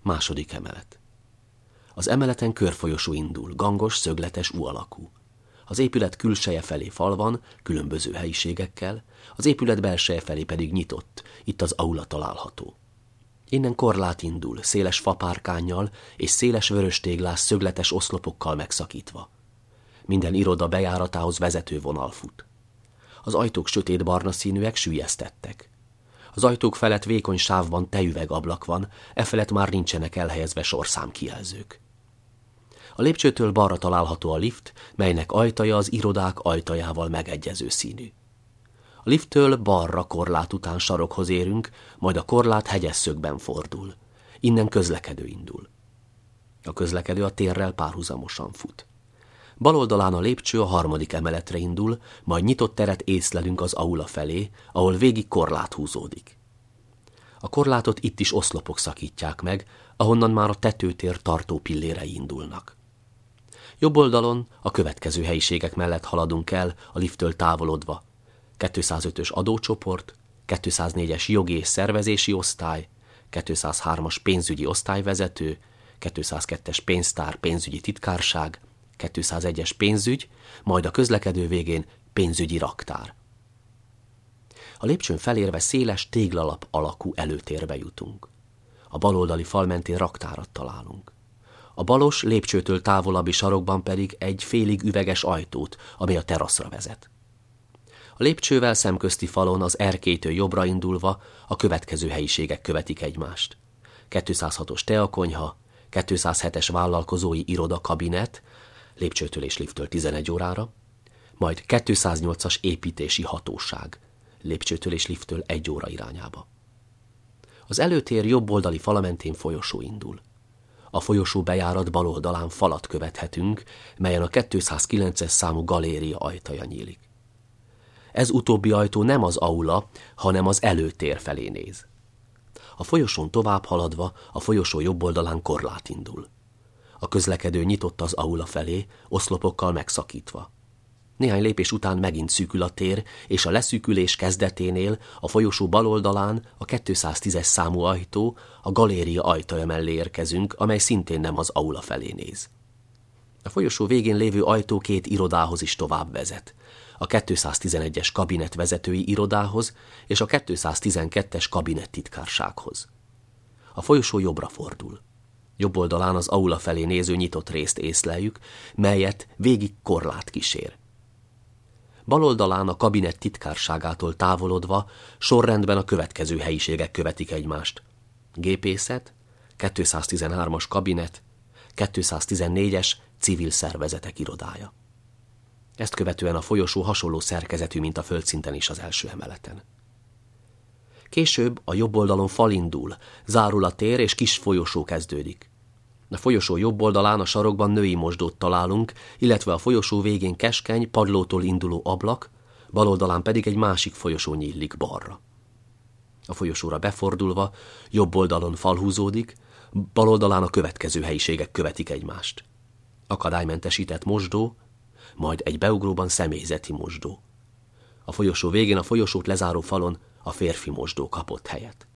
Második emelet. Az emeleten körfolyosó indul, gangos, szögletes U alakú. Az épület külseje felé fal van, különböző helyiségekkel, az épület belseje felé pedig nyitott, itt az aula található. Innen korlát indul, széles fapárkánnyal és széles vöröstéglás szögletes oszlopokkal megszakítva. Minden iroda bejáratához vezető vonal fut. Az ajtók sötétbarna színűek, süllyesztettek. Az ajtók felett vékony sávban tejüvegablak van, efelett már nincsenek elhelyezve sorszámkijelzők. A lépcsőtől balra található a lift, melynek ajtaja az irodák ajtajával megegyező színű. A lifttől balra korlát után sarokhoz érünk, majd a korlát hegyes szögben fordul. Innen közlekedő indul. A közlekedő a térrel párhuzamosan fut. Bal oldalán a lépcső a harmadik emeletre indul, majd nyitott teret észlelünk az aula felé, ahol végig korlát húzódik. A korlátot itt is oszlopok szakítják meg, ahonnan már a tetőtér tartó pillérei indulnak. Jobb oldalon a következő helyiségek mellett haladunk el, a lifttől távolodva. 205-ös adócsoport, 204-es jogi és szervezési osztály, 203-as pénzügyi osztályvezető, 202-es pénztár pénzügyi titkárság, 201-es pénzügy, majd a közlekedő végén pénzügyi raktár. A lépcsőn felérve széles téglalap alakú előtérbe jutunk. A baloldali fal mentén raktárat találunk. A balos, lépcsőtől távolabbi sarokban pedig egy félig üveges ajtót, ami a teraszra vezet. A lépcsővel szemközti falon az erkélytől jobbra indulva a következő helyiségek követik egymást. 206-os teakonyha, 207-es vállalkozói iroda kabinet, lépcsőtől és lifttől 11 órára, majd 208-as építési hatóság, lépcsőtől és lifttől 1 óra irányába. Az előtér jobb oldali fala mentén folyosó indul. A folyosó bejárat bal oldalán falat követhetünk, melyen a 209-es számú galéria ajtaja nyílik. Ez utóbbi ajtó nem az aula, hanem az előtér felé néz. A folyosón tovább haladva a folyosó jobb oldalán korlát indul. A közlekedő nyitott az aula felé, oszlopokkal megszakítva. Néhány lépés után megint szűkül a tér, és a leszűkülés kezdeténél a folyosó bal oldalán a 210-es számú ajtó, a galéria ajtaja mellé érkezünk, amely szintén nem az aula felé néz. A folyosó végén lévő ajtó 2 irodához is tovább vezet. A 211-es kabinetvezetői irodához és a 212-es kabinettitkársághoz. A folyosó jobbra fordul. Jobb oldalán az aula felé néző nyitott részt észleljük, melyet végig korlát kísér. Bal oldalán a kabinet titkárságától távolodva sorrendben a következő helyiségek követik egymást. Gépészet, 213-as kabinet, 214-es civil szervezetek irodája. Ezt követően a folyosó hasonló szerkezetű, mint a földszinten is az első emeleten. Később a jobb oldalon fal indul, zárul a tér és kis folyosó kezdődik. A folyosó jobb oldalán a sarokban női mosdót találunk, illetve a folyosó végén keskeny, padlótól induló ablak, bal oldalán pedig egy másik folyosó nyílik balra. A folyosóra befordulva jobb oldalon fal húzódik, bal oldalán a következő helyiségek követik egymást. Akadálymentesített mosdó, majd egy beugróban személyzeti mosdó. A folyosó végén a folyosót lezáró falon a férfi mosdó kapott helyet.